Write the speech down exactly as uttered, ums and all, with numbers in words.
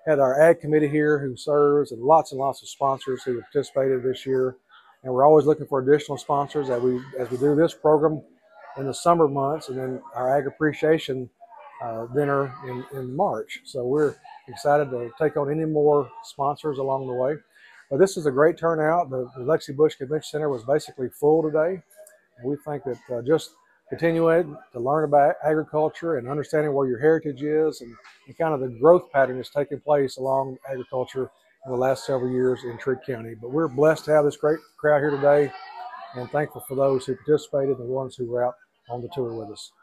had our ag committee here who serves, and lots and lots of sponsors who have participated this year. And we're always looking for additional sponsors as we as we do this program in the summer months, and then our ag appreciation uh, dinner in, in March. So we're excited to take on any more sponsors along the way. But this is a great turnout. The, the Lexi Bush Convention Center was basically full today, and we think that uh, just continuing to learn about agriculture and understanding where your heritage is, and, and kind of the growth pattern that's taking place along agriculture in the last several years in Trigg County. But we're blessed to have this great crowd here today, and thankful for those who participated and the ones who were out on the tour with us.